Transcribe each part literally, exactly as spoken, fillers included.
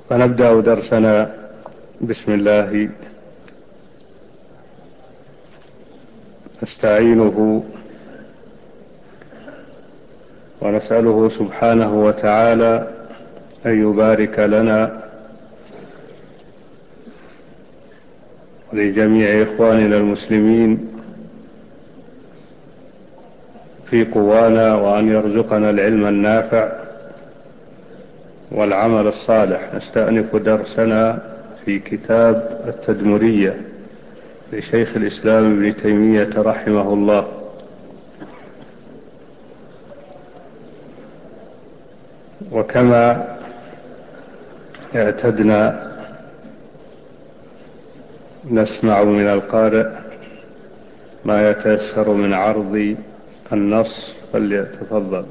فنبدأ درسنا. بسم الله نستعينه ونسأله سبحانه وتعالى أن يبارك لنا ولجميع إخواننا المسلمين في قوانا، وأن يرزقنا العلم النافع والعمل الصالح. نستأنف درسنا في كتاب التدمرية لشيخ الإسلام ابن تيمية رحمه الله. وكما اعتدنا نسمع من القارئ ما يتيسر من عرض النص، فليتفضل.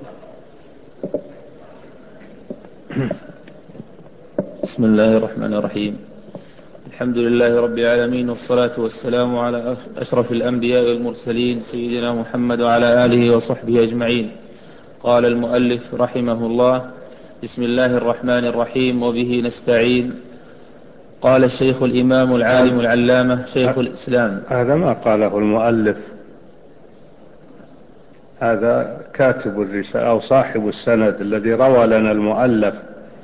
بسم الله الرحمن الرحيم. الحمد لله رب العالمين، والصلاة والسلام على أشرف الأنبياء والمرسلين سيدنا محمد وعلى آله وصحبه أجمعين. قال المؤلف رحمه الله: بسم الله الرحمن الرحيم، وبه نستعين. قال الشيخ الإمام العالم العلامة شيخ الإسلام. هذا ما قاله المؤلف، هذا كاتب الرسالة أو صاحب السند الذي روى لنا المؤلف،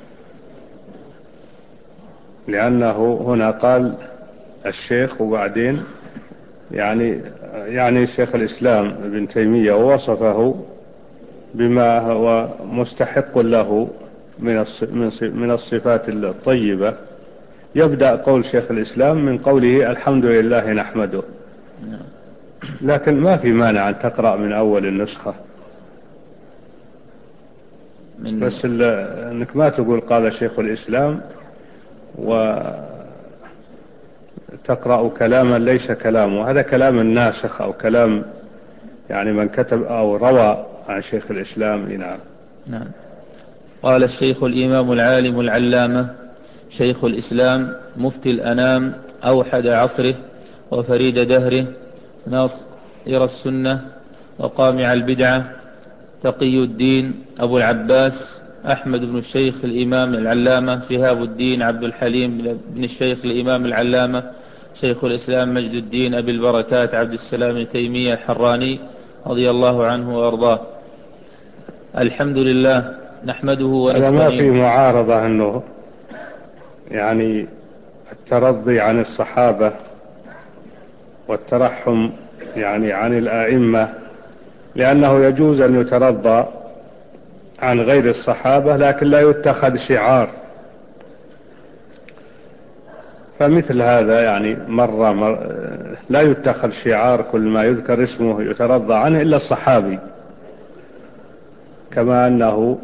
لأنه هنا قال الشيخ وبعدين يعني يعني شيخ الإسلام ابن تيمية، ووصفه بما هو مستحق له من من الصفات الطيبة. يبدأ قول شيخ الإسلام من قوله الحمد لله نحمده، لكن ما في مانع أن تقرأ من أول النسخة، من بس أنك ما تقول قال شيخ الإسلام وتقرأ كلاما ليس كلامه. هذا كلام الناسخ أو كلام يعني من كتب أو روى عن شيخ الإسلام. نعم. نعم. قال الشيخ الإمام العالم العلامة شيخ الإسلام، مفتي الأنام، أوحد عصره وفريد دهره، ناصر السنة وقامع البدعة، تقي الدين أبو العباس أحمد بن الشيخ الإمام العلامة شهاب الدين عبد الحليم بن الشيخ الإمام العلامة شيخ الإسلام مجد الدين أبي البركات عبد السلام بن تيمية الحراني رضي الله عنه وأرضاه. الحمد لله نحمده هذا ما في ونستعينه. معارضة أنه يعني الترضي عن الصحابة والترحم يعني عن الآئمة، لأنه يجوز أن يترضى عن غير الصحابة لكن لا يتخذ شعار. فمثل هذا يعني مرة مر لا يتخذ شعار كل ما يذكر اسمه يترضى عنه إلا الصحابي، كما أنه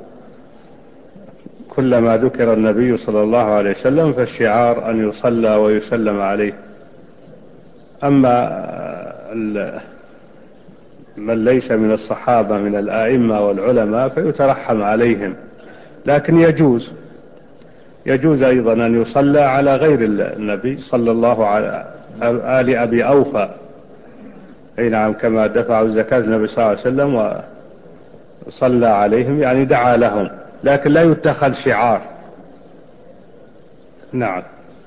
كلما ذكر النبي صلى الله عليه وسلم فالشعار أن يصلى ويسلم عليه. أما من ليس من الصحابة من الآئمة والعلماء فيترحم عليهم، لكن يجوز يجوز أيضا أن يصلى على غير النبي صلى الله على آل أبي أوفى، أي نعم، كما دفعوا الزكاة النبي صلى الله عليه وسلم وصلى عليهم يعني دعا لهم، لكن لا يتخذ شعار. نعم.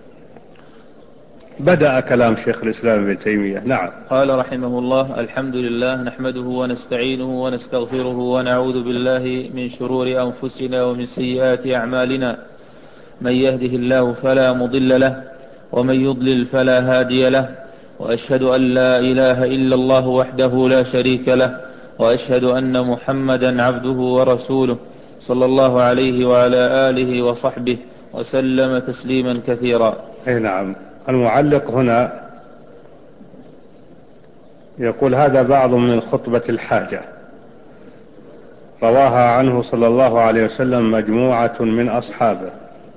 بدأ كلام شيخ الإسلام ابن تيمية. نعم. قال رحمه الله: الحمد لله نحمده ونستعينه ونستغفره ونعوذ بالله من شرور أنفسنا ومن سيئات أعمالنا، من يهده الله فلا مضل له ومن يضلل فلا هادي له، وأشهد أن لا إله إلا الله وحده لا شريك له، وأشهد أن محمدا عبده ورسوله صلى الله عليه وعلى آله وصحبه وسلم تسليما كثيرا. أي نعم. المعلق هنا يقول هذا بعض من خطبة الحاجة رواها عنه صلى الله عليه وسلم مجموعة من أصحابه.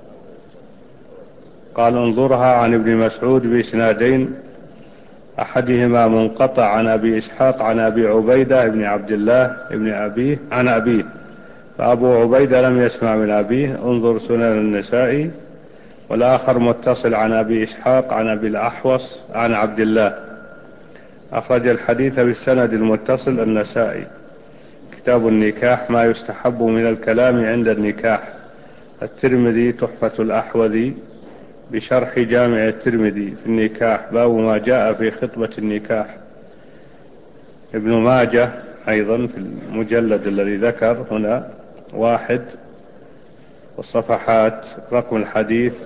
قال انظرها عن ابن مسعود بإسنادين، أحدهما منقطع عن أبي إسحاق عن أبي عبيدة بن عبد الله بن أبيه عن أبيه، فأبو عبيدة لم يسمع من أبيه، انظر سنن النسائي. والآخر متصل عن أبي إسحاق عن أبي الأحوص عن عبد الله، أخرج الحديث بالسند المتصل النسائي، كتاب النكاح، ما يستحب من الكلام عند النكاح، الترمذي تحفة الأحوذي بشرح جامع الترمذي في النكاح، باب ما جاء في خطبة النكاح. ابن ماجه أيضا في المجلد الذي ذكر هنا واحد، والصفحات رقم الحديث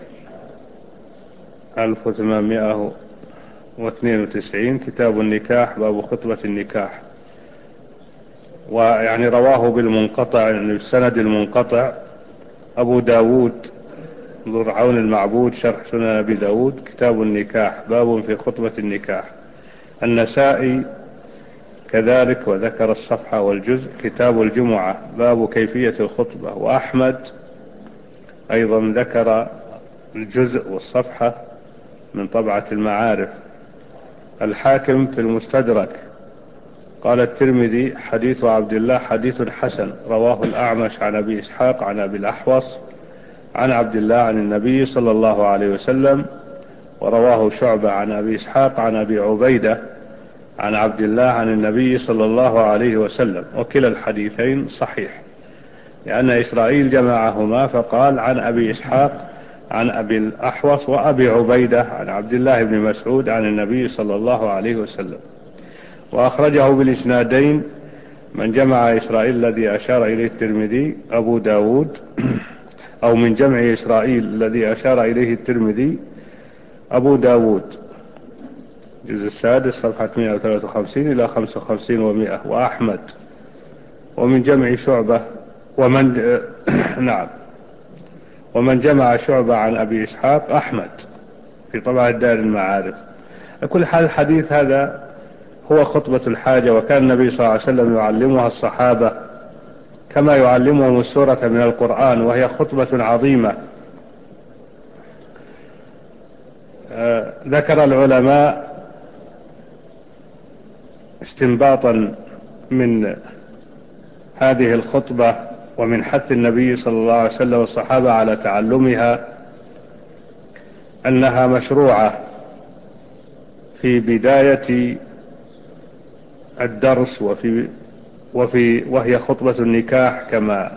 ألف وثمانمائة واثنين وتسعين، كتاب النكاح باب خطبة النكاح. ويعني رواه بالمنقطع، يعني بالسند المنقطع، أبو داود ذو العون المعبود شرح سنن أبي داود كتاب النكاح باب في خطبة النكاح. النسائي كذلك وذكر الصفحة والجزء كتاب الجمعة باب كيفية الخطبة. وأحمد أيضا ذكر الجزء والصفحة من طبعة المعارف. الحاكم في المستدرك قال الترمذي حديث عبد الله حديث حسن، رواه الأعمش عن أبي إسحاق عن أبي الأحوص عن عبد الله عن النبي صلى الله عليه وسلم، ورواه شعبة عن أبي إسحاق عن أبي عبيدة عن عبد الله عن النبي صلى الله عليه وسلم، وكلا الحديثين صحيح، لأن إسرائيل جمعهما فقال عن أبي إسحاق عن أبي الأحوص وأبي عبيدة عن عبد الله بن مسعود عن النبي صلى الله عليه وسلم. وأخرجه بالإسنادين من جمع إسرائيل الذي أشار إليه الترمذي أبو داود، أو من جمع إسرائيل الذي أشار إليه الترمذي أبو داود الجزء السادس صفحة مئة وثلاثة وخمسين إلى خمسة وخمسين ومئة، وأحمد. ومن جمع شعبة ومن نعم ومن جمع شعبة عن أبي إسحاق أحمد في طبعة دار المعارف. كل حال الحديث هذا هو خطبة الحاجة، وكان النبي صلى الله عليه وسلم يعلمها الصحابة كما يعلمهم السورة من القرآن، وهي خطبة عظيمة. آه ذكر العلماء استنباطا من هذه الخطبة ومن حث النبي صلى الله عليه وسلم والصحابة على تعلمها أنها مشروعة في بداية الدرس وفي وفي وهي خطبة النكاح كما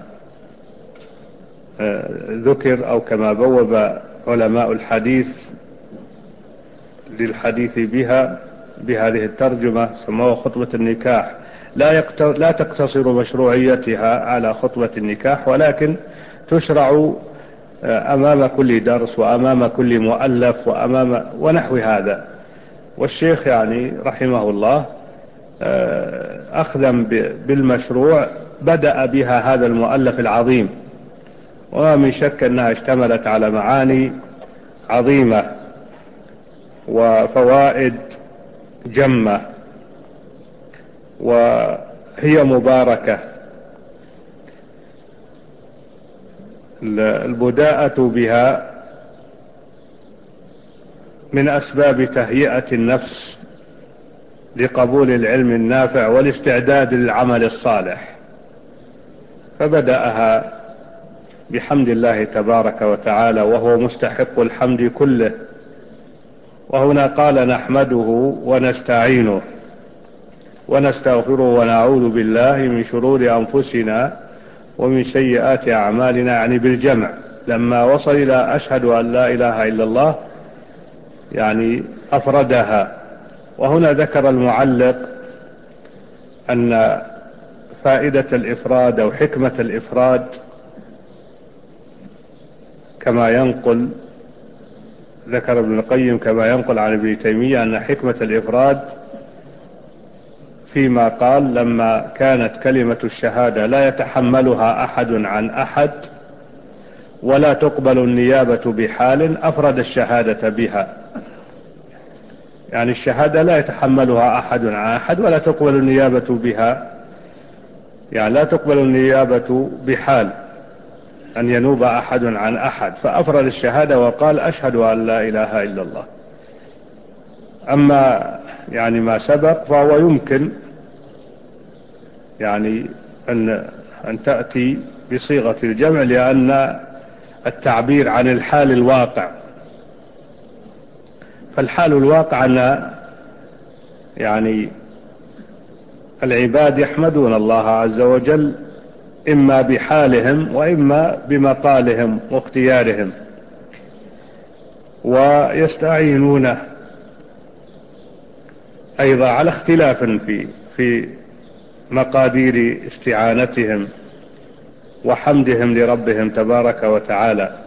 ذكر أو كما بوب علماء الحديث للحديث بها بهذه الترجمة، سموها خطبة النكاح. لا, لا تقتصر مشروعيتها على خطبة النكاح، ولكن تشرع أمام كل درس وأمام كل مؤلف وأمام ونحو هذا. والشيخ يعني رحمه الله أخذا بالمشروع بدأ بها هذا المؤلف العظيم، وما من شك أنها اشتملت على معاني عظيمة وفوائد جمة، وهي مباركة. البداءة بها من أسباب تهيئة النفس لقبول العلم النافع والاستعداد للعمل الصالح، فبدأها بحمد الله تبارك وتعالى وهو مستحق الحمد كله. وهنا قال نحمده ونستعينه ونستغفره ونعوذ بالله من شرور أنفسنا ومن سيئات أعمالنا، يعني بالجمع. لما وصل إلى أشهد أن لا إله إلا الله يعني أفردها. وهنا ذكر المعلق أن فائدة الإفراد أو حكمة الإفراد كما ينقل ذكر ابن القيم كما ينقل عن ابن تيمية أن حكمة الإفراد فيما قال لما كانت كلمة الشهادة لا يتحملها أحد عن أحد ولا تقبل النيابة بحال أفرد الشهادة بها. يعني الشهادة لا يتحملها أحد عن أحد ولا تقبل النيابة بها، يعني لا تقبل النيابة بحال أن ينوب أحد عن أحد، فأفرد الشهادة وقال أشهد أن لا إله إلا الله. أما يعني ما سبق فهو يمكن يعني أن أن تأتي بصيغة الجمع، لأن التعبير عن الحال الواقع، فالحال الواقع أن يعني العباد يحمدون الله عز وجل إما بحالهم وإما بمقالهم واختيارهم، ويستعينون أيضا على اختلاف في في مقادير استعانتهم وحمدهم لربهم تبارك وتعالى.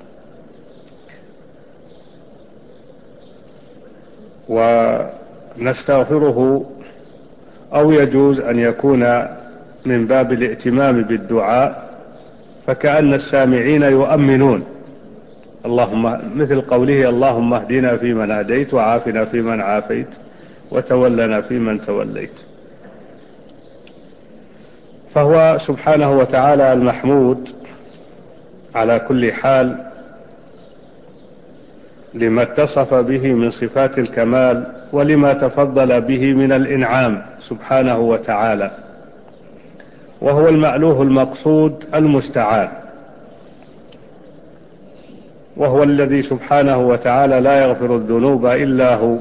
ونستغفره، أو يجوز أن يكون من باب الائتمام بالدعاء، فكأن السامعين يؤمنون، اللهم مثل قوله اللهم اهدنا فيمن هديت وعافنا فيمن عافيت وتولنا فيمن توليت. فهو سبحانه وتعالى المحمود على كل حال لما اتصف به من صفات الكمال ولما تفضل به من الإنعام سبحانه وتعالى، وهو المألوه المقصود المستعان، وهو الذي سبحانه وتعالى لا يغفر الذنوب إلا هو،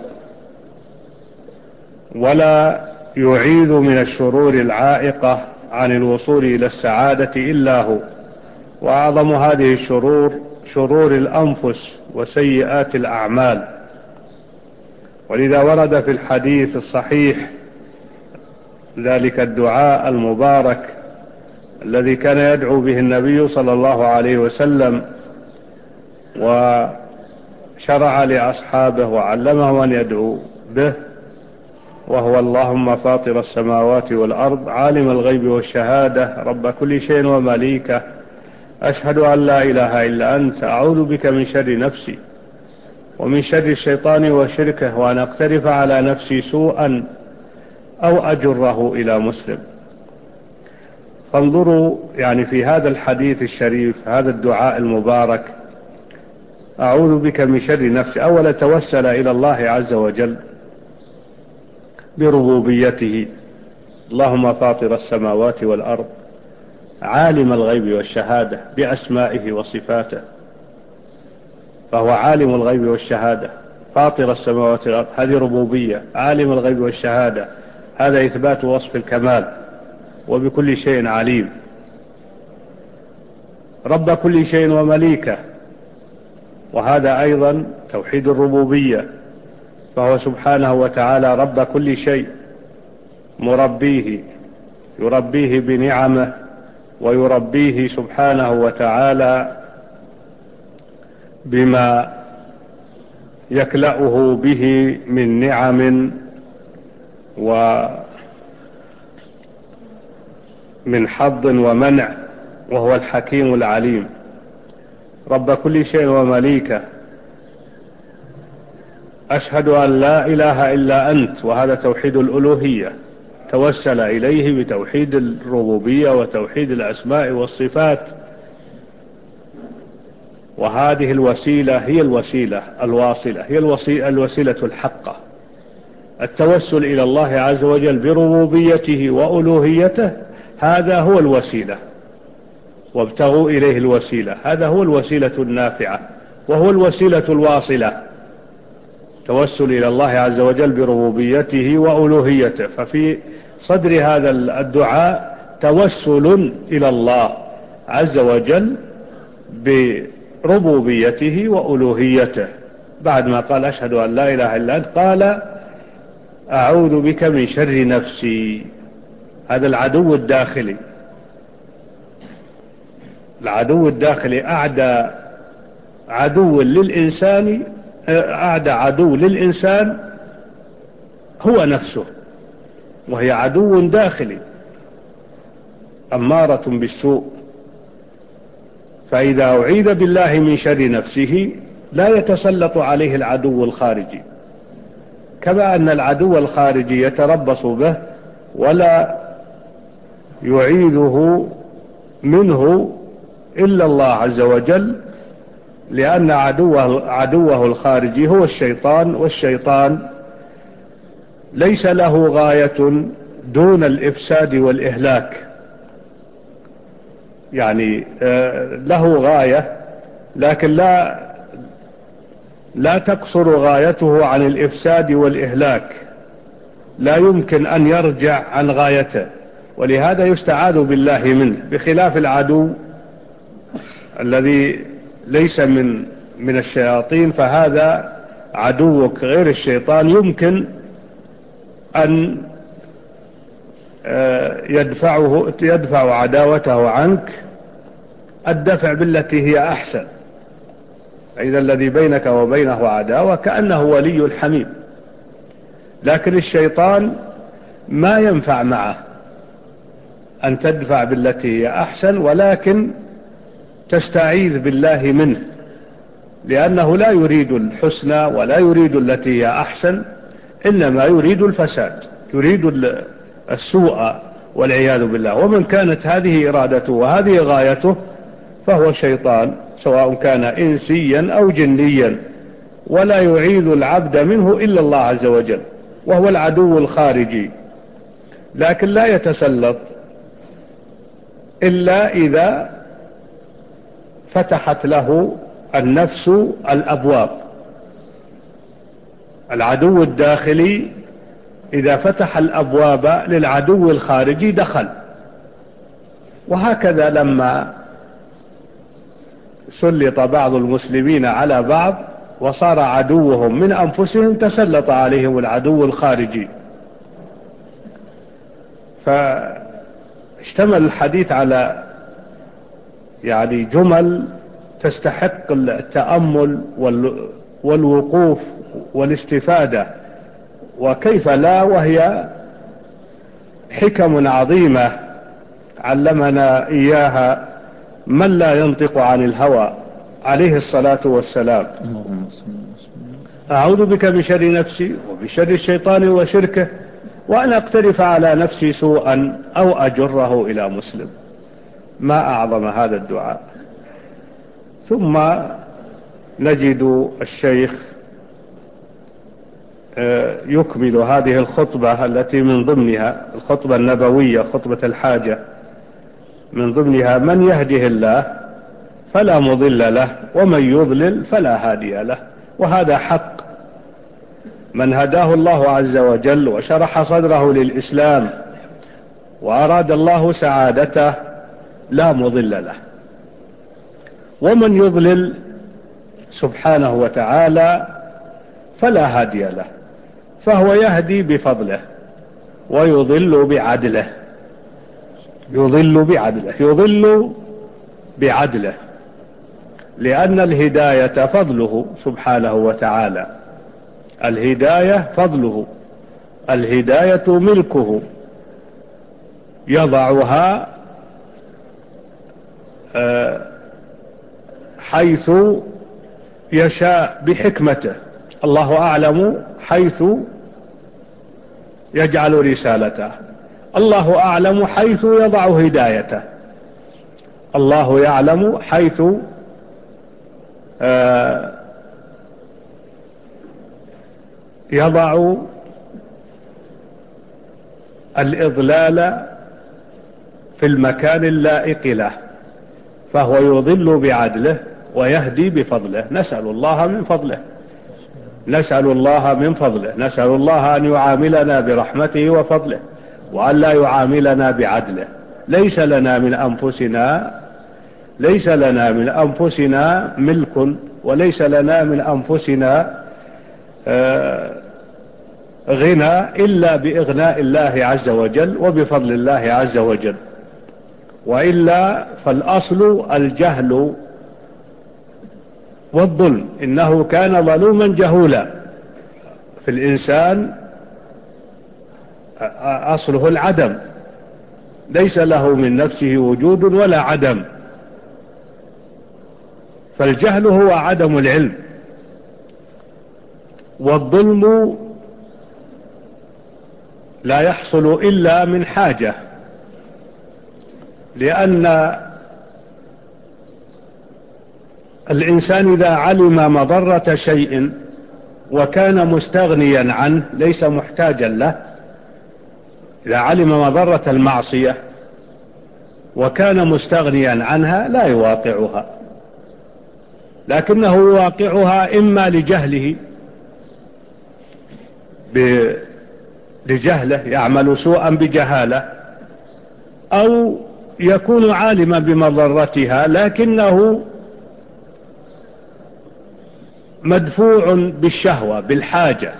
ولا يعيذ من الشرور العائقة عن الوصول إلى السعادة إلا هو. وأعظم هذه الشرور شرور الأنفس وسيئات الأعمال. ولذا ورد في الحديث الصحيح ذلك الدعاء المبارك الذي كان يدعو به النبي صلى الله عليه وسلم، وشرع لأصحابه وعلمهم أن يدعو به، وهو اللهم فاطر السماوات والأرض عالم الغيب والشهادة رب كل شيء ومليكه أشهد أن لا إله إلا أنت أعوذ بك من شر نفسي ومن شر الشيطان وشركه، وأن أقترف على نفسي سوءا أو أجره إلى مسلم. فانظروا يعني في هذا الحديث الشريف هذا الدعاء المبارك، أعوذ بك من شر نفسي، أولا توسل إلى الله عز وجل بربوبيته، اللهم فاطر السماوات والأرض عالم الغيب والشهادة بأسمائه وصفاته، فهو عالم الغيب والشهادة، فاطر السماوات والأرض هذه ربوبية، عالم الغيب والشهادة هذا إثبات وصف الكمال، وبكل شيء عليم، رب كل شيء ومليكه، وهذا أيضا توحيد الربوبية، فهو سبحانه وتعالى رب كل شيء، مربيه، يربيه بنعمه، ويربيه سبحانه وتعالى بما يكلأه به من نعم ومن حظ ومنع، وهو الحكيم العليم، رب كل شيء ومليكه أشهد أن لا إله إلا أنت، وهذا توحيد الألوهية، توسل إليه بتوحيد الربوبية وتوحيد الأسماء والصفات، وهذه الوسيلة هي الوسيلة الواصلة، هي الوسيلة, الوسيلة الحقة، التوسل إلى الله عز وجل بربوبيته وألوهيته، هذا هو الوسيلة، وابتغوا إليه الوسيلة، هذا هو الوسيلة النافعة، وهو الوسيلة الواصلة، توسل إلى الله عز وجل بربوبيته وألوهيته. ففي صدر هذا الدعاء توسل إلى الله عز وجل بربوبيته وألوهيته، بعد ما قال أشهد أن لا إله إلا أنت قال أعوذ بك من شر نفسي، هذا العدو الداخلي، العدو الداخلي أعدى عدو للإنسان، أعدى عدو للإنسان هو نفسه، وهي عدو داخلي أمارة بالسوء، فإذا أعيذ بالله من شر نفسه لا يتسلط عليه العدو الخارجي، كما أن العدو الخارجي يتربص به ولا يعيذه منه إلا الله عز وجل، لأن عدوه, عدوه الخارجي هو الشيطان، والشيطان ليس له غاية دون الإفساد والإهلاك، يعني له غاية لكن لا لا تقصر غايته عن الإفساد والإهلاك، لا يمكن أن يرجع عن غايته، ولهذا يستعاذ بالله منه، بخلاف العدو الذي ليس من من الشياطين، فهذا عدوك غير الشيطان، يمكن أن يدفعه يدفع عداوته عنك الدفع بالتي هي أحسن. فإذا الذي بينك وبينه عداوة كأنه ولي حميم. لكن الشيطان ما ينفع معه أن تدفع بالتي هي أحسن، ولكن تستعيذ بالله منه، لأنه لا يريد الحسنى ولا يريد التي هي أحسن، إنما يريد الفساد، يريد السوء والعياذ بالله. ومن كانت هذه إرادته وهذه غايته فهو شيطان، سواء كان إنسيا أو جنيا، ولا يعيذ العبد منه إلا الله عز وجل، وهو العدو الخارجي. لكن لا يتسلط إلا إذا فتحت له النفس الأبواب. العدو الداخلي إذا فتح الأبواب للعدو الخارجي دخل. وهكذا لما سلط بعض المسلمين على بعض وصار عدوهم من أنفسهم، تسلط عليهم العدو الخارجي. فاشتمل الحديث على يعني جمل تستحق التأمل والوقوف والاستفادة، وكيف لا، وهي حكم عظيمة علمنا إياها من لا ينطق عن الهوى عليه الصلاة والسلام. أعوذ بك من شر نفسي وبشر الشيطان وشركه، وأن أقترف على نفسي سوءا أو أجره إلى مسلم. ما أعظم هذا الدعاء. ثم نجد الشيخ يكمل هذه الخطبة التي من ضمنها الخطبة النبوية، خطبة الحاجة، من ضمنها: من يهده الله فلا مضل له ومن يضلل فلا هادي له. وهذا حق. من هداه الله عز وجل وشرح صدره للإسلام وأراد الله سعادته لا مضل له، ومن يضلل سبحانه وتعالى فلا هادي له، فهو يهدي بفضله ويضل بعدله. يضل بعدله يضل بعدله لأن الهداية فضله سبحانه وتعالى. الهداية فضله، الهداية ملكه، يضعها حيث يشاء بحكمته. الله أعلم حيث يجعل رسالته، الله أعلم حيث يضع هدايته، الله يعلم حيث يضع الإضلال في المكان اللائق له، فهو يضل بعدله ويهدي بفضله. نسأل الله من فضله، نسأل الله من فضله، نسأل الله أن يعاملنا برحمته وفضله، وأن لا يعاملنا بعدله. ليس لنا من أنفسنا ليس لنا من أنفسنا ملك، وليس لنا من أنفسنا غنى إلا بإغناء الله عز وجل وبفضل الله عز وجل. وإلا فالأصل الجهل والظلم. إنه كان ظلوما جهولا. في الإنسان أصله العدم، ليس له من نفسه وجود ولا عدم، فالجهل هو عدم العلم. والظلم لا يحصل إلا من حاجة، لأن الإنسان إذا علم مضرة شيء وكان مستغنيا عنه ليس محتاجا له، إذا علم مضرة المعصية وكان مستغنيا عنها لا يواقعها، لكنه يواقعها إما لجهله لجهله يعمل سوءا بجهالة، أو يكون عالما بمضرتها لكنه مدفوع بالشهوة بالحاجة،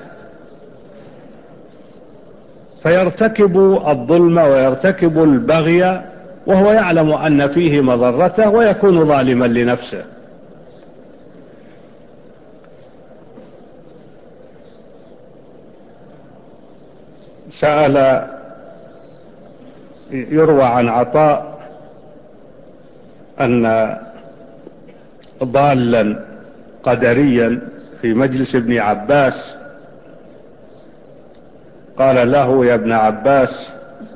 فيرتكب الظلم ويرتكب البغي وهو يعلم أن فيه مضرته ويكون ظالما لنفسه. سأل يروى عن عطاء أن ضالا قدريا في مجلس ابن عباس قال له: يا ابن عباس،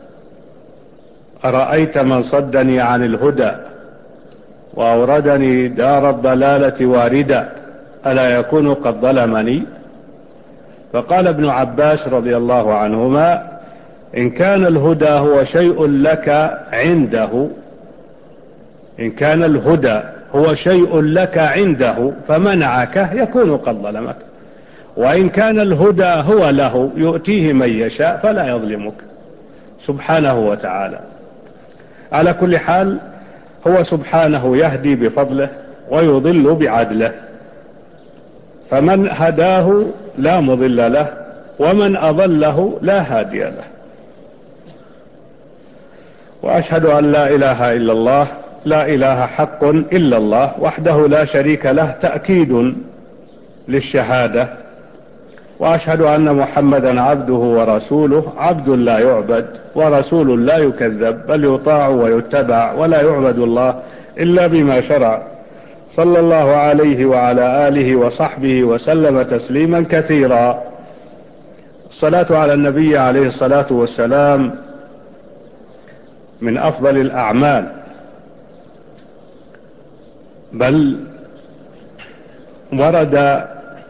أرأيت من صدني عن الهدى وأوردني دار الضلالة واردا ألا يكون قد ظلمني؟ فقال ابن عباس رضي الله عنهما: إن كان الهدى هو شيء لك عنده إن كان الهدى هو شيء لك عنده فمنعك يكون قد ظلمك، وإن كان الهدى هو له يؤتيه من يشاء فلا يظلمك سبحانه وتعالى. على كل حال، هو سبحانه يهدي بفضله ويضل بعدله، فمن هداه لا مضل له ومن أضله لا هادي له. وأشهد أن لا إله إلا الله، لا إله حق إلا الله وحده لا شريك له تأكيد للشهادة. وأشهد أن محمدا عبده ورسوله، عبد لا يعبد ورسول لا يكذب، بل يطاع ويتبع، ولا يعبد الله إلا بما شرع، صلى الله عليه وعلى آله وصحبه وسلم تسليما كثيرا. الصلاة على النبي عليه الصلاة والسلام من أفضل الأعمال، بل ورد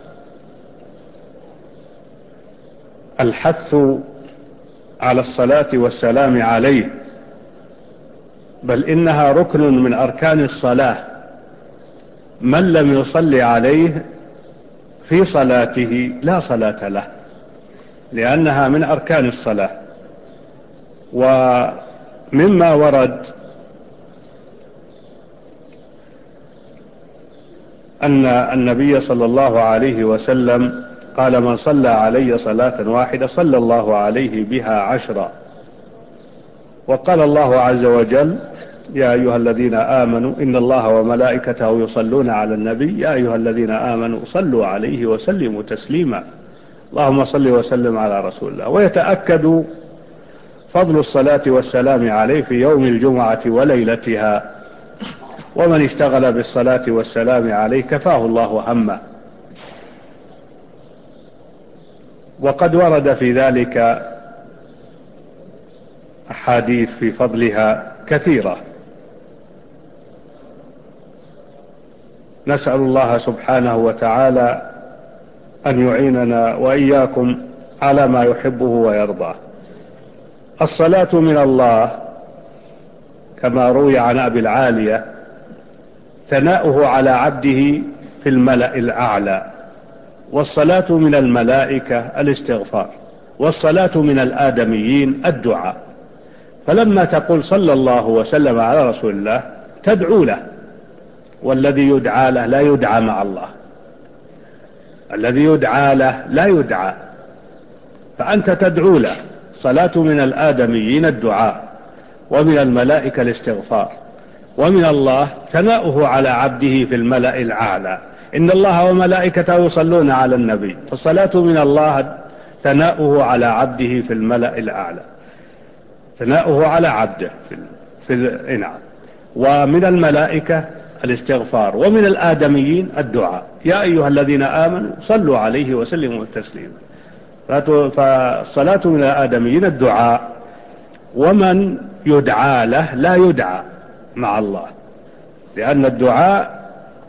الحث على الصلاة والسلام عليه، بل إنها ركن من أركان الصلاة، من لم يصلي عليه في صلاته لا صلاة له، لأنها من أركان الصلاة. ومما ورد أن النبي صلى الله عليه وسلم قال: من صلى علي صلاة واحدة صلى الله عليه بها عشرا. وقال الله عز وجل: يا أيها الذين آمنوا إن الله وملائكته يصلون على النبي يا أيها الذين آمنوا صلوا عليه وسلموا تسليما. اللهم صل وسلم على رسول الله. ويتأكد فضل الصلاة والسلام عليه في يوم الجمعة وليلتها، ومن اشتغل بالصلاة والسلام عليه كفاه الله همه. وقد ورد في ذلك أحاديث في فضلها كثيرة. نسأل الله سبحانه وتعالى أن يعيننا وإياكم على ما يحبه ويرضاه. الصلاة من الله كما روي عن أبي العالية ثناؤه على عبده في الملأ الأعلى، والصلاة من الملائكة الاستغفار، والصلاة من الآدميين الدعاء. فلما تقول صلى الله وسلم على رسول الله تدعو له، والذي يدعى له لا يدعى مع الله، الذي يدعى له لا يدعى، فأنت تدعو له. صلاة من الآدميين الدعاء، ومن الملائكة الاستغفار، ومن الله ثناؤه على عبده في الملأ الأعلى. إن الله وملائكته يصلون على النبي، فالصلاة من الله ثناؤه على عبده في الملأ الأعلى، ثناؤه على عبده في, في الإنعام. ومن الملائكة الاستغفار، ومن الآدميين الدعاء. يا أيها الذين آمنوا صلوا عليه وسلموا تسليما. فالصلاة من الآدميين الدعاء، ومن يدعى له لا يدعى مع الله، لأن الدعاء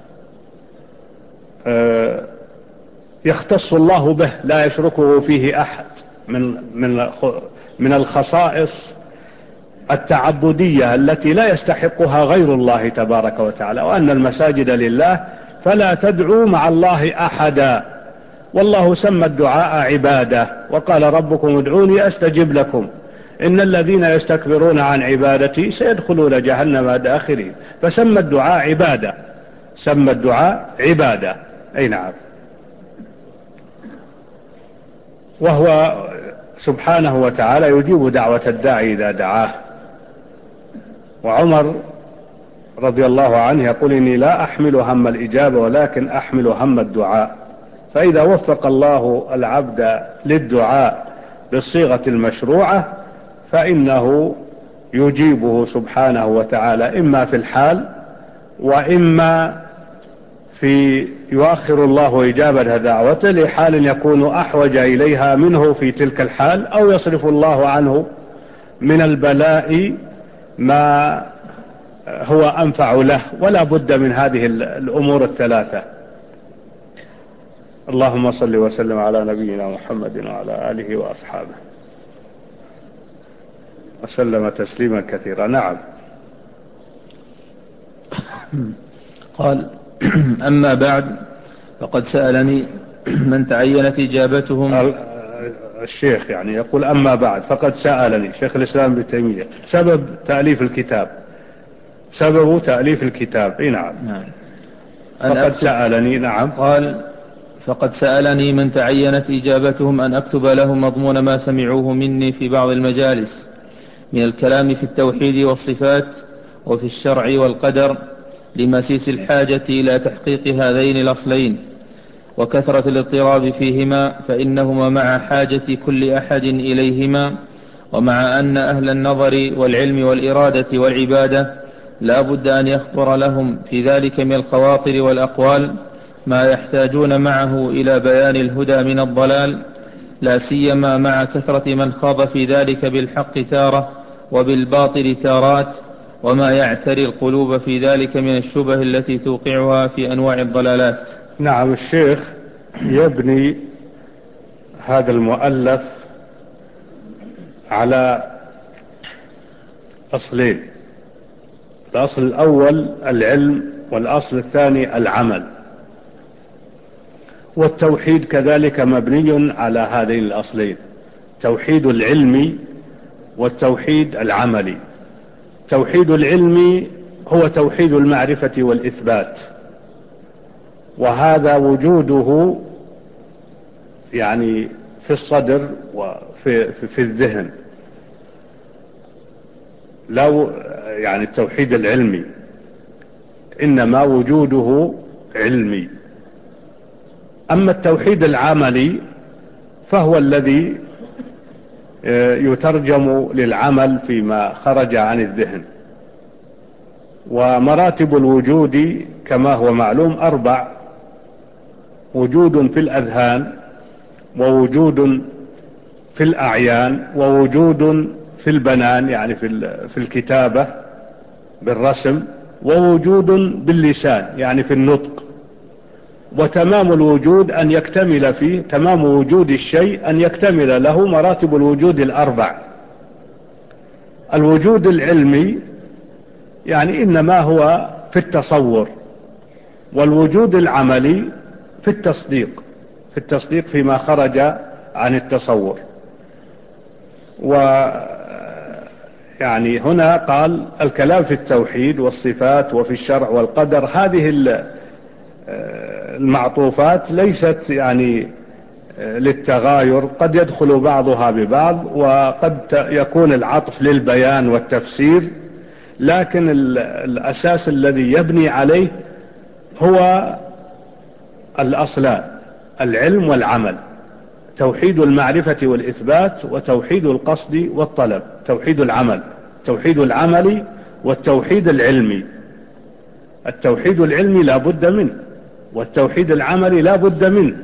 يختص الله به لا يشركه فيه أحد، من من من الخصائص التعبدية التي لا يستحقها غير الله تبارك وتعالى. وأن المساجد لله فلا تدعوا مع الله أحدا، والله سمى الدعاء عبادة، وقال: ربكم ادعوني أستجب لكم. إن الذين يستكبرون عن عبادتي سيدخلون جهنم داخرين. فسمى الدعاء عبادة، سمى الدعاء عبادة. أي نعم. وهو سبحانه وتعالى يجيب دعوة الداعي إذا دعاه. وعمر رضي الله عنه يقول: إني لا أحمل هم الإجابة ولكن أحمل هم الدعاء. فإذا وفق الله العبد للدعاء بالصيغة المشروعة فإنه يجيبه سبحانه وتعالى، إما في الحال وإما في يؤخر الله إجابة دعوته لحال يكون أحوج إليها منه في تلك الحال، أو يصرف الله عنه من البلاء ما هو أنفع له. ولا بد من هذه الأمور الثلاثة. اللهم صل وسلم على نبينا محمد وعلى آله وأصحابه وسلم تسليما كثيرا. نعم. قال: أما بعد، فقد سألني من تعينت إجابتهم. الشيخ يعني يقول: أما بعد فقد سألني شيخ الإسلام ابن تيمية. سبب تأليف الكتاب، سبب تأليف الكتاب. إيه نعم. نعم. فقد سألني. نعم. قال: فقد سألني من تعينت إجابتهم أن أكتب لهم مضمون ما سمعوه مني في بعض المجالس من الكلام في التوحيد والصفات وفي الشرع والقدر، لمسيس الحاجة إلى تحقيق هذين الأصلين وكثرة الاضطراب فيهما، فإنهما مع حاجة كل أحد إليهما، ومع أن أهل النظر والعلم والإرادة والعبادة لا بد أن يخطر لهم في ذلك من الخواطر والأقوال ما يحتاجون معه إلى بيان الهدى من الضلال، لا سيما مع كثرة من خاض في ذلك بالحق تارة وبالباطل تارات، وما يعتري القلوب في ذلك من الشبه التي توقعها في أنواع الضلالات. نعم. الشيخ يبني هذا المؤلف على أصلين: الأصل الأول العلم، والأصل الثاني العمل. والتوحيد كذلك مبني على هذين الأصلين: توحيد العلم والتوحيد العملي. توحيد العلم هو توحيد المعرفة والإثبات، وهذا وجوده يعني في الصدر وفي في الذهن. لو يعني التوحيد العلمي إنما وجوده علمي. أما التوحيد العملي فهو الذي يترجم للعمل فيما خرج عن الذهن. ومراتب الوجود كما هو معلوم أربع: وجود في الأذهان، ووجود في الأعيان، ووجود في البنان يعني في الكتابة بالرسم، ووجود باللسان يعني في النطق. وتمام الوجود أن يكتمل فيه، تمام وجود الشيء أن يكتمل له مراتب الوجود الأربع. الوجود العلمي يعني إنما هو في التصور، والوجود العملي في التصديق، في التصديق فيما خرج عن التصور. ويعني هنا قال الكلام في التوحيد والصفات وفي الشرع والقدر. هذه المعطوفات ليست يعني للتغاير، قد يدخل بعضها ببعض، وقد يكون العطف للبيان والتفسير، لكن الأساس الذي يبني عليه هو الأصلان: العلم والعمل، توحيد المعرفة والإثبات، وتوحيد القصد والطلب، توحيد العمل، توحيد العمل والتوحيد العلمي. التوحيد العلمي لا بد منه، والتوحيد العملي لا بد منه.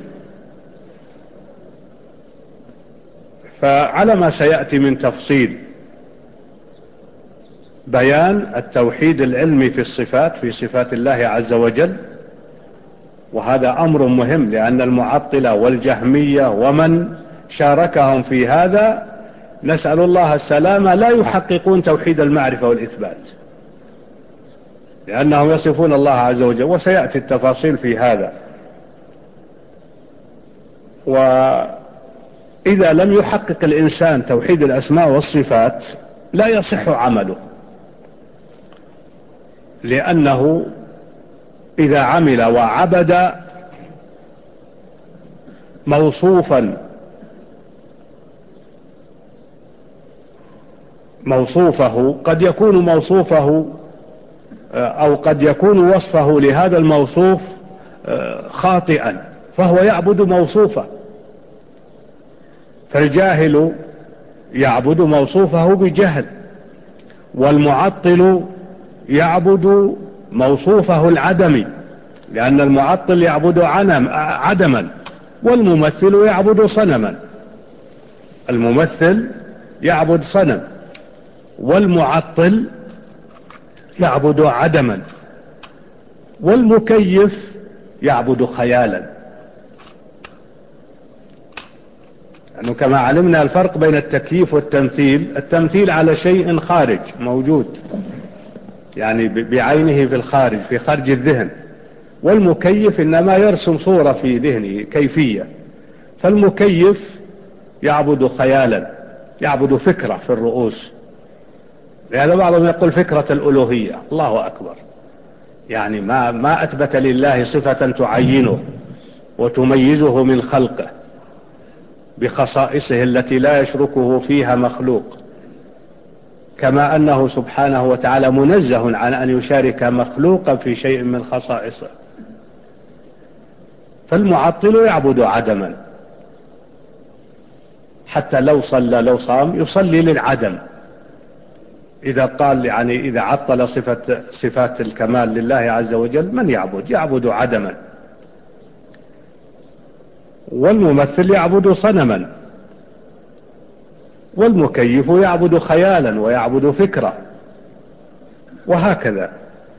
فعلى ما سيأتي من تفصيل بيان التوحيد العلمي في الصفات، في صفات الله عز وجل، وهذا أمر مهم، لأن المعطلة والجهمية ومن شاركهم في هذا نسأل الله السلامة لا يحققون توحيد المعرفة والإثبات، لأنهم يصفون الله عز وجل، وسيأتي التفاصيل في هذا. إذا لم يحقق الإنسان توحيد الأسماء والصفات لا يصح عمله، لأنه إذا عمل وعبد موصوفا موصوفه قد يكون موصوفه أو قد يكون وصفه لهذا الموصوف خاطئا، فهو يعبد موصوفه. فالجاهل يعبد موصوفه بجهل، والمعطل يعبد موصوفه العدمي، لأن المعطل يعبد عدما، والممثل يعبد صنما. الممثل يعبد صنم، والمعطل يعبد عدما، والمكيف يعبد خيالا. يعني كما علمنا الفرق بين التكييف والتمثيل، التمثيل على شيء خارج موجود، يعني بعينه في الخارج، في خارج الذهن، والمكيف إنما يرسم صورة في ذهنه كيفية. فالمكيف يعبد خيالا، يعبد فكرة في الرؤوس. لهذا بعضهم يقول فكرة الألوهية. الله أكبر، يعني ما, ما أثبت لله صفة تعينه وتميزه من خلقه بخصائصه التي لا يشركه فيها مخلوق، كما أنه سبحانه وتعالى منزه عن أن يشارك مخلوقا في شيء من خصائصه. فالمعطل يعبد عدما، حتى لو صلى لو صام يصلي للعدم. إذا قال يعني إذا عطل صفة صفات الكمال لله عز وجل، من يعبد؟ يعبد عدما. والممثل يعبد صنما، والمكيف يعبد خيالا ويعبد فكرة، وهكذا.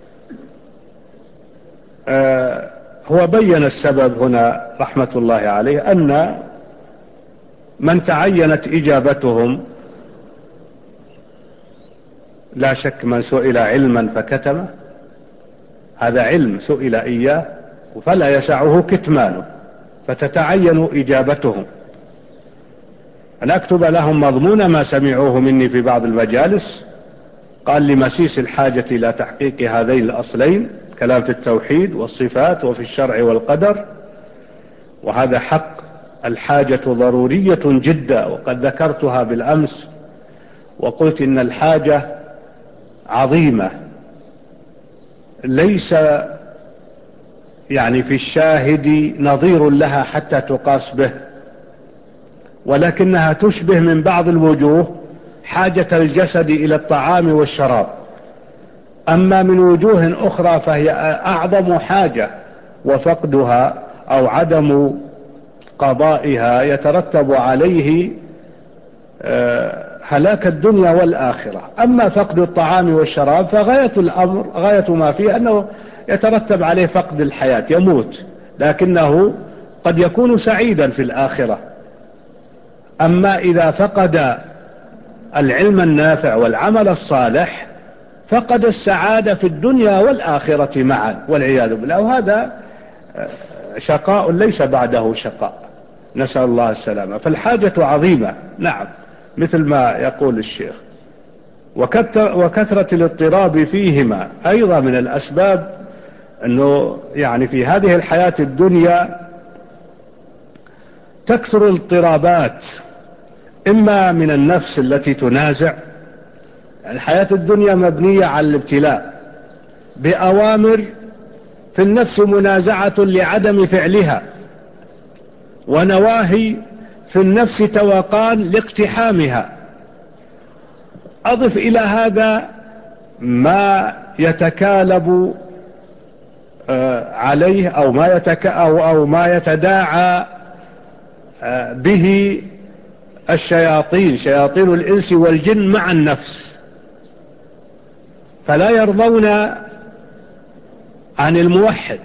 آه هو بين السبب هنا رحمة الله عليه، أن من تعينت إجابتهم، لا شك من سئل علما فكتمه، هذا علم سئل إياه فلا يسعه كتمانه، فتتعين إجابتهم. أن أكتب لهم مضمون ما سمعوه مني في بعض المجالس، قال لمسيس الحاجة إلى تحقيق هذين الأصلين، كلام في التوحيد والصفات وفي الشرع والقدر. وهذا حق، الحاجة ضرورية جدا، وقد ذكرتها بالأمس وقلت إن الحاجة عظيمة، ليس يعني في الشاهد نظير لها حتى تقاس به، ولكنها تشبه من بعض الوجوه حاجة الجسد إلى الطعام والشراب. أما من وجوه أخرى فهي أعظم حاجة، وفقدها أو عدم قضائها يترتب عليه هلاك الدنيا والآخرة. أما فقد الطعام والشراب فغاية الأمر، غاية ما فيه أنه يترتب عليه فقد الحياة، يموت، لكنه قد يكون سعيدا في الآخرة. أما إذا فقد العلم النافع والعمل الصالح فقد السعادة في الدنيا والآخرة معا، والعياذ بالله. وهذا شقاء ليس بعده شقاء، نسأل الله السلامة. فالحاجة عظيمة، نعم، مثل ما يقول الشيخ. وكثرة الاضطراب فيهما أيضا من الأسباب، أنه يعني في هذه الحياة الدنيا تكثر الاضطرابات، إما من النفس التي تنازع. الحياة الدنيا مبنية على الابتلاء بأوامر في النفس منازعة لعدم فعلها، ونواهي في النفس توقان لاقتحامها. أضف إلى هذا ما يتكالب عليه أو ما يتك أو, أو ما يتداعى به الشياطين، شياطين الإنس والجن مع النفس، فلا يرضون عن الموحد،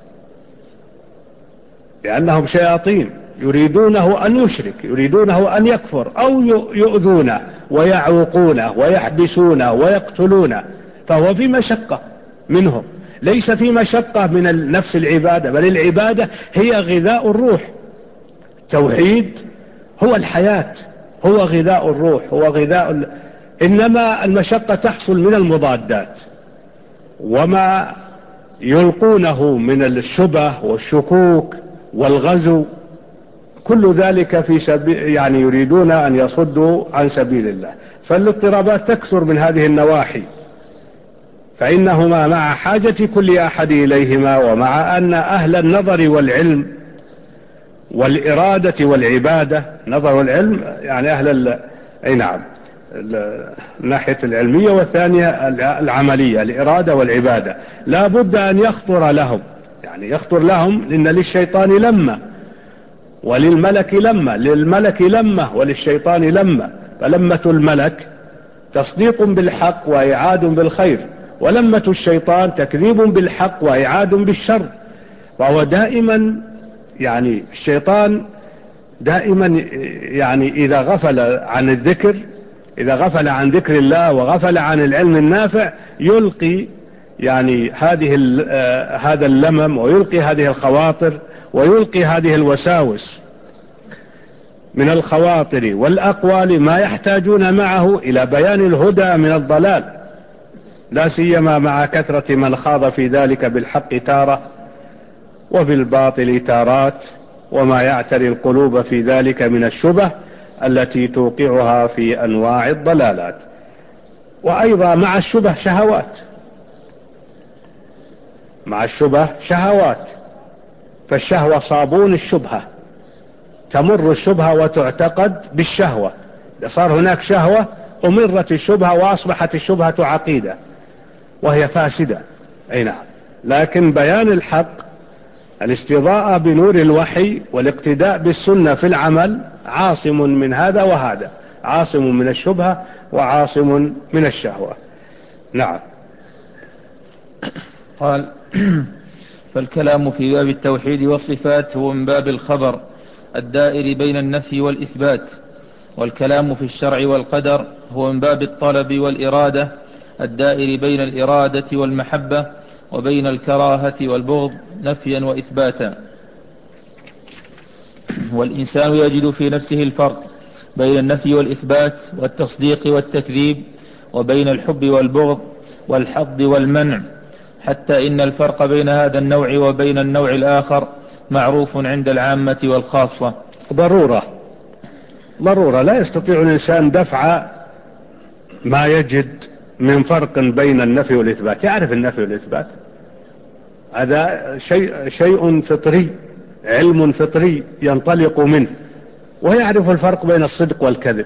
لأنهم شياطين يريدونه أن يشرك، يريدونه أن يكفر، أو يؤذونه ويعوقونه ويحبسونه ويقتلونه، فهو في مشقة منهم، ليس في مشقة من النفس العبادة، بل العبادة هي غذاء الروح. توحيد هو الحياة، هو غذاء الروح، هو غذاء ال... إنما المشقة تحصل من المضادات، وما يلقونه من الشبه والشكوك والغزو، كل ذلك في سبيل، يعني يريدون أن يصدوا عن سبيل الله. فالاضطرابات تكثر من هذه النواحي، فإنهما مع حاجة كل أحد إليهما، ومع أن أهل النظر والعلم والإرادة والعبادة، نظر والعلم يعني أهل ال... أي نعم، الناحية العلمية، والثانية العملية، الإرادة والعبادة، لا بد أن يخطر لهم، يعني يخطر لهم، لأن للشيطان لمة وللملك لمة، للملك لمة وللشيطان لمة. فلمة الملك تصديق بالحق وإعاد بالخير، ولمة الشيطان تكذيب بالحق وإعاد بالشر. فهو دائما، يعني الشيطان دائما، يعني إذا غفل عن الذكر، إذا غفل عن ذكر الله وغفل عن العلم النافع، يلقي يعني هذه آه هذا اللمم، ويلقي هذه الخواطر، ويلقي هذه الوساوس من الخواطر والأقوال، ما يحتاجون معه إلى بيان الهدى من الضلال، لا سيما مع كثرة من خاض في ذلك بالحق تارة وبالباطل تارات، وما يعتري القلوب في ذلك من الشبه التي توقعها في أنواع الضلالات. وأيضا مع الشبه شهوات، مع الشبه شهوات، فالشهوة صابون الشبهة، تمر الشبهة وتعتقد بالشهوة، صار هناك شهوة أمرت الشبهة وأصبحت الشبهة عقيدة وهي فاسدة. أي نعم. لكن بيان الحق، الاستضاءة بنور الوحي والاقتداء بالسنة في العمل، عاصم من هذا وهذا، عاصم من الشبهة وعاصم من الشهوة. نعم. قال فالكلام في باب التوحيد والصفات هو من باب الخبر الدائر بين النفي والإثبات، والكلام في الشرع والقدر هو من باب الطلب والإرادة الدائر بين الإرادة والمحبة، وبين الكراهة والبغض نفيا وإثباتا. والإنسان يجد في نفسه الفرق بين النفي والإثبات والتصديق والتكذيب، وبين الحب والبغض والحظ والمنع، حتى إن الفرق بين هذا النوع وبين النوع الآخر معروف عند العامة والخاصة. ضرورة، ضرورة، لا يستطيع الإنسان دفع ما يجد من فرق بين النفي والإثبات. يعرف النفي والإثبات، هذا شيء, شيء فطري، علم فطري ينطلق منه، ويعرف الفرق بين الصدق والكذب.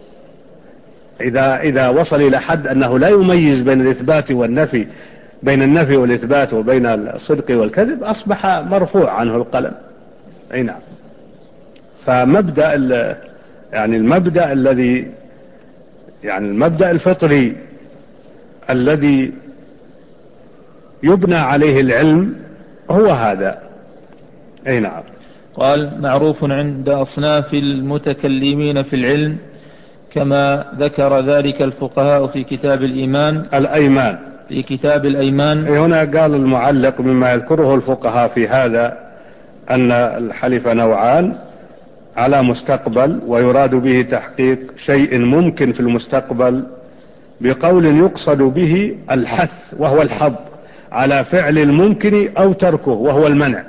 إذا, إذا وصل إلى حد أنه لا يميز بين الإثبات والنفي، بين النفي والإثبات وبين الصدق والكذب، أصبح مرفوع عنه القلم. أي نعم. فمبدأ يعني المبدأ الذي يعني المبدأ الفطري الذي يبنى عليه العلم هو هذا. أي نعم. قال معروف عند أصناف المتكلمين في العلم، كما ذكر ذلك الفقهاء في كتاب الإيمان الأيمان في كتاب الأيمان. هنا قال المعلق مما يذكره الفقهاء في هذا أن الحلف نوعان: على مستقبل، ويراد به تحقيق شيء ممكن في المستقبل بقول يقصد به الحث وهو الحظ على فعل الممكن أو تركه وهو المنع.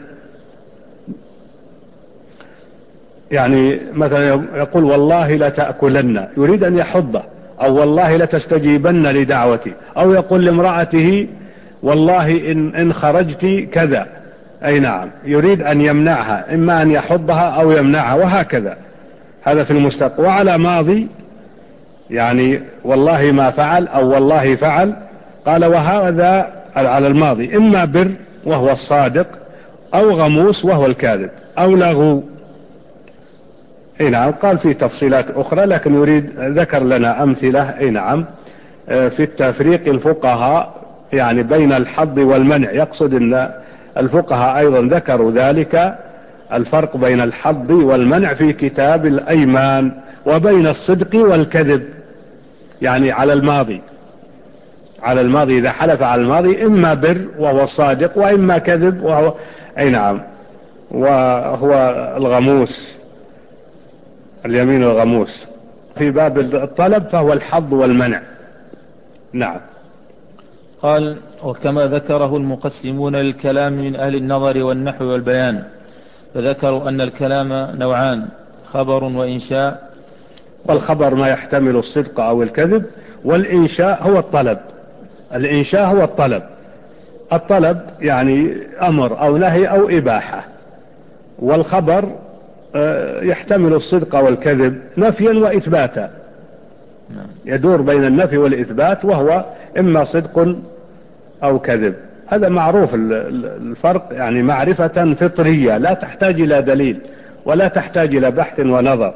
يعني مثلا يقول والله لتأكلن، يريد أن يحضه، أو والله لتستجيبن لدعوتي، أو يقول لامرأته والله إن, إن خرجت كذا. أي نعم، يريد أن يمنعها، إما أن يحضها أو يمنعها، وهكذا. هذا في المستقبل. وعلى ماضي يعني والله ما فعل أو والله فعل. قال وهذا على الماضي إما بر وهو الصادق، أو غموس وهو الكاذب، أو لغو. اي نعم. قال في تفصيلات اخرى، لكن يريد ذكر لنا امثلة. اي نعم. في التفريق الفقهاء يعني بين الحظ والمنع، يقصد ان الفقهاء ايضا ذكروا ذلك، الفرق بين الحظ والمنع في كتاب الايمان، وبين الصدق والكذب، يعني على الماضي، على الماضي اذا حلف على الماضي اما بر وهو صادق، واما كذب وهو اي نعم وهو الغموس. اليمين الغموس. في باب الطلب فهو الحظ والمنع. نعم. قال: وكما ذكره المقسمون للكلام من أهل النظر والنحو والبيان، فذكروا أن الكلام نوعان: خبر وإنشاء. والخبر ما يحتمل الصدق أو الكذب، والإنشاء هو الطلب. الإنشاء هو الطلب. الطلب يعني أمر أو نهي أو إباحة. والخبر يحتمل الصدق والكذب نفيا وإثباتا، يدور بين النفي والإثبات، وهو إما صدق أو كذب. هذا معروف الفرق، يعني معرفة فطرية لا تحتاج إلى دليل ولا تحتاج إلى بحث ونظر،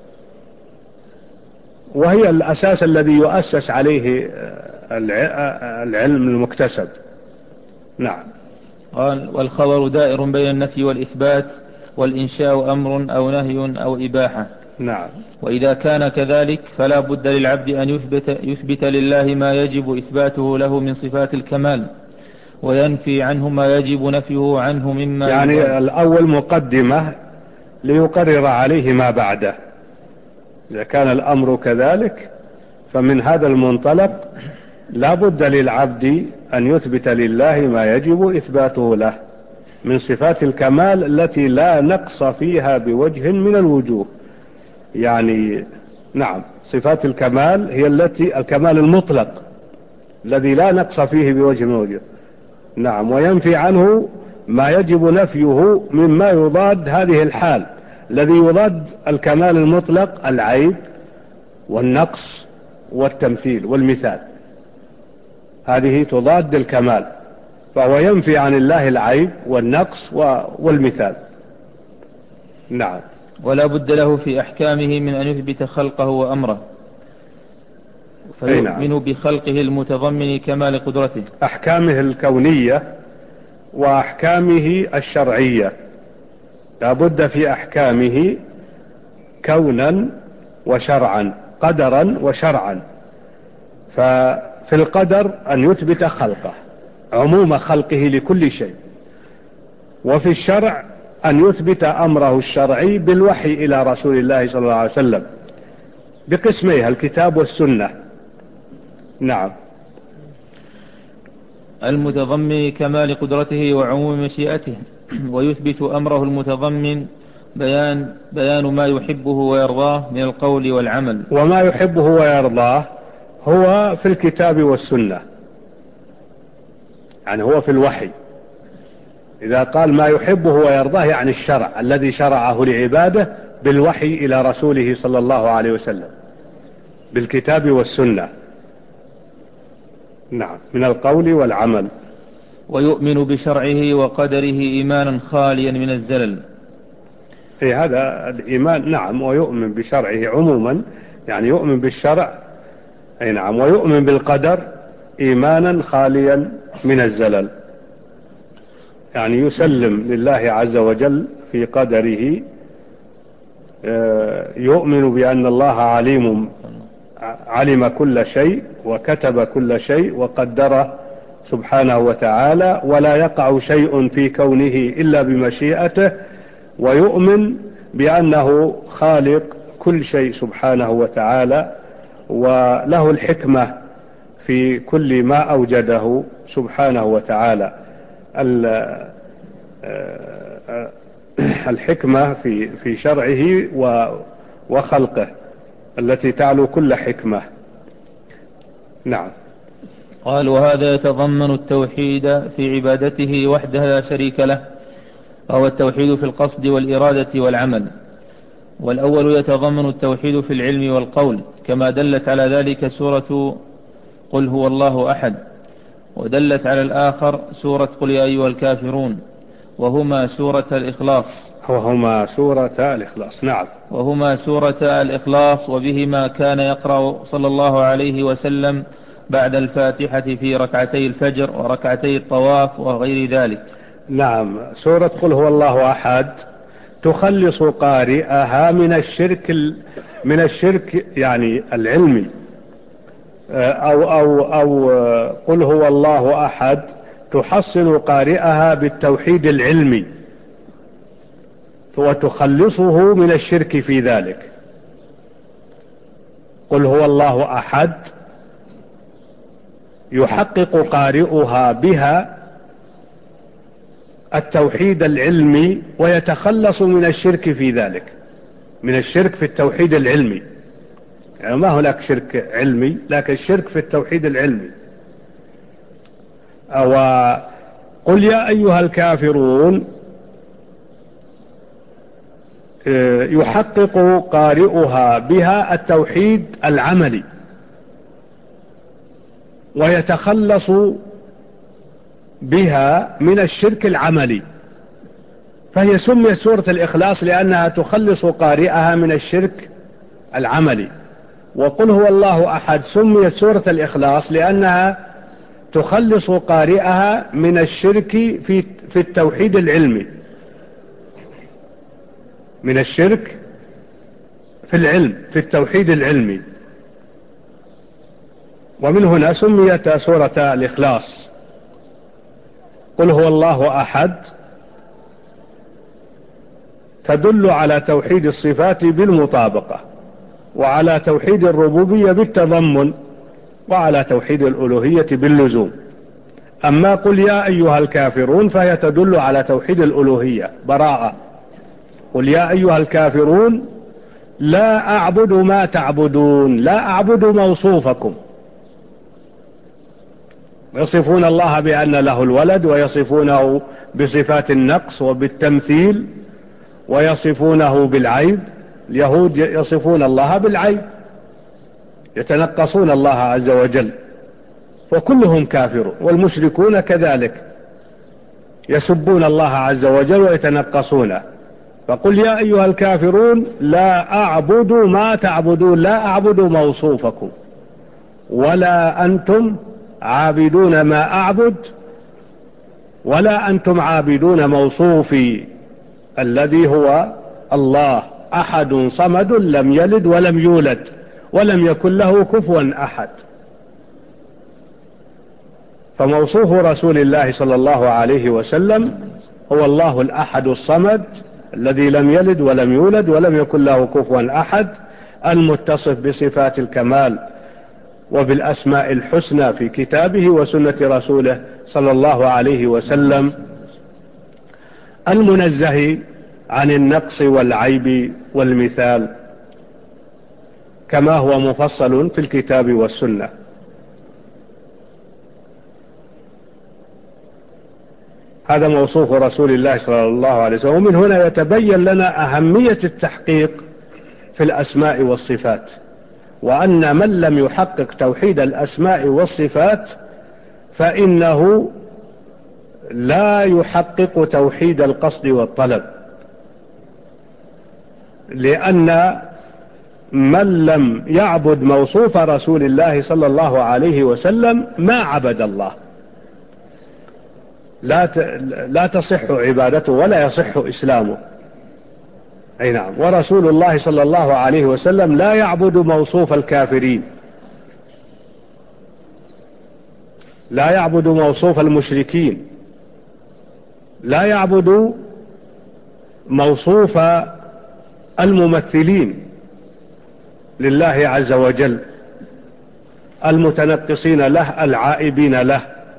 وهي الأساس الذي يؤسس عليه العلم المكتسب. نعم. قال: والخبر دائر بين النفي والإثبات، والإنشاء أمر أو نهي أو إباحة. نعم. وإذا كان كذلك فلا بد للعبد أن يثبت, يثبت لله ما يجب إثباته له من صفات الكمال، وينفي عنه ما يجب نفيه عنه مما يعني يضاد. الأول مقدمة ليقرر عليه ما بعده. إذا كان الأمر كذلك فمن هذا المنطلق لا بد للعبد أن يثبت لله ما يجب إثباته له من صفات الكمال التي لا نقص فيها بوجه من الوجوه. يعني نعم، صفات الكمال هي التي الكمال المطلق الذي لا نقص فيه بوجه من الوجوه. نعم. وينفي عنه ما يجب نفيه مما يضاد هذه الحال. الذي يضاد الكمال المطلق العيب والنقص والتمثيل والمثال، هذه تضاد الكمال، فهو ينفي عن الله العيب والنقص والمثال. نعم. ولا بد له في أحكامه من أن يثبت خلقه وأمره، أي نعم. فيؤمن بخلقه المتضمن كمال قدرته، أحكامه الكونية وأحكامه الشرعية. لا بد في أحكامه كونا وشرعا، قدرا وشرعا. ففي القدر أن يثبت خلقه، عموم خلقه لكل شيء. وفي الشرع أن يثبت أمره الشرعي بالوحي إلى رسول الله صلى الله عليه وسلم بقسميها الكتاب والسنة. نعم. المتضمن كمال قدرته وعموم مشيئته، ويثبت أمره المتضمن بيان, بيان ما يحبه ويرضاه من القول والعمل. وما يحبه ويرضاه هو في الكتاب والسنة، يعني هو في الوحي. إذا قال ما يحبه ويرضاه يعني الشرع الذي شرعه لعباده بالوحي إلى رسوله صلى الله عليه وسلم بالكتاب والسنة. نعم، من القول والعمل. ويؤمن بشرعه وقدره إيمانا خاليا من الزلل. في هذا الإيمان. نعم. ويؤمن بشرعه عموما، يعني يؤمن بالشرع. أي نعم. ويؤمن بالقدر إيمانا خاليا من الزلل، يعني يسلم لله عز وجل في قدره. يؤمن بأن الله عليم، علم كل شيء وكتب كل شيء وقدره سبحانه وتعالى، ولا يقع شيء في كونه إلا بمشيئته. ويؤمن بأنه خالق كل شيء سبحانه وتعالى، وله الحكمة في كل ما أوجده سبحانه وتعالى. الحكمة في في شرعه وخلقه التي تعلو كل حكمة. نعم. قال: وهذا يتضمن التوحيد في عبادته وحده لا شريك له، وهو التوحيد في القصد والإرادة والعمل. والأول يتضمن التوحيد في العلم والقول، كما دلت على ذلك سورة قل هو الله أحد، ودلت على الآخر سورة قل يا أيها الكافرون، وهما سورة الإخلاص. وهما سورة الإخلاص. نعم. وهما سورة الإخلاص، وبهما كان يقرأ صلى الله عليه وسلم بعد الفاتحة في ركعتي الفجر وركعتي الطواف وغير ذلك. نعم. سورة قل هو الله أحد تخلص قارئها من الشرك من الشرك يعني العلمي، أو أو أو قل هو الله أحد تحصن قارئها بالتوحيد العلمي وتخلصه من الشرك في ذلك. قل هو الله أحد يحقق قارئها بها التوحيد العلمي ويتخلص من الشرك في ذلك، من الشرك في التوحيد العلمي. يعني ما هناك شرك علمي، لكن الشرك في التوحيد العلمي. أو قل يا أيها الكافرون يحقق قارئها بها التوحيد العملي ويتخلص بها من الشرك العملي، فهي سميت سورة الإخلاص لأنها تخلص قارئها من الشرك العملي. وقل هو الله أحد سميت سورة الإخلاص لأنها تخلص قارئها من الشرك في في التوحيد العلمي، من الشرك في العلم، في التوحيد العلمي. ومن هنا سميت سورة الإخلاص. قل هو الله أحد تدل على توحيد الصفات بالمطابقة، وعلى توحيد الربوبية بالتضمن، وعلى توحيد الألوهية باللزوم. أما قل يا أيها الكافرون فهي تدل على توحيد الألوهية براءة. قل يا أيها الكافرون لا أعبد ما تعبدون، لا أعبد موصوفكم. يصفون الله بأن له الولد، ويصفونه بصفات النقص وبالتمثيل، ويصفونه بالعيب. اليهود يصفون الله بالعيب، يتنقصون الله عز وجل، وكلهم كافرون. والمشركون كذلك يسبون الله عز وجل ويتنقصونه. فقل يا أيها الكافرون لا أعبد ما تعبدون، لا أعبد موصوفكم، ولا أنتم عابدون ما أعبد، ولا أنتم عابدون موصوفي الذي هو الله أحد صمد لم يلد ولم يولد ولم يكن له كفوا أحد. فموصوف رسول الله صلى الله عليه وسلم هو الله الأحد الصمد الذي لم يلد ولم يولد ولم يكن له كفوا أحد، المتصف بصفات الكمال وبالأسماء الحسنى في كتابه وسنة رسوله صلى الله عليه وسلم، المنزه عن النقص والعيب والمثال كما هو مفصل في الكتاب والسنة. هذا موصوف رسول الله صلى الله عليه وسلم. ومن هنا يتبين لنا أهمية التحقيق في الأسماء والصفات، وأن من لم يحقق توحيد الأسماء والصفات فإنه لا يحقق توحيد القصد والطلب، لأن من لم يعبد موصوف رسول الله صلى الله عليه وسلم ما عبد الله، لا لا تصح عبادته ولا يصح إسلامه. أي نعم. ورسول الله صلى الله عليه وسلم لا يعبد موصوف الكافرين، لا يعبد موصوف المشركين، لا يعبد موصوف الممثلين لله عز وجل، المتنقصين له، العائبين له.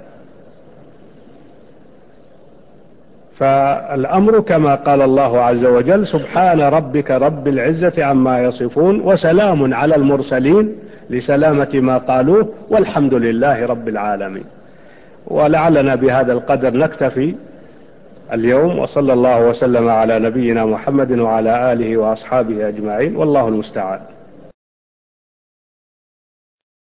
فالأمر كما قال الله عز وجل: سبحان ربك رب العزة عما يصفون وسلام على المرسلين لسلامة ما قالوه والحمد لله رب العالمين. ولعلنا بهذا القدر نكتفي اليوم، وصلى الله وسلم على نبينا محمد وعلى آله وأصحابه أجمعين، والله المستعان.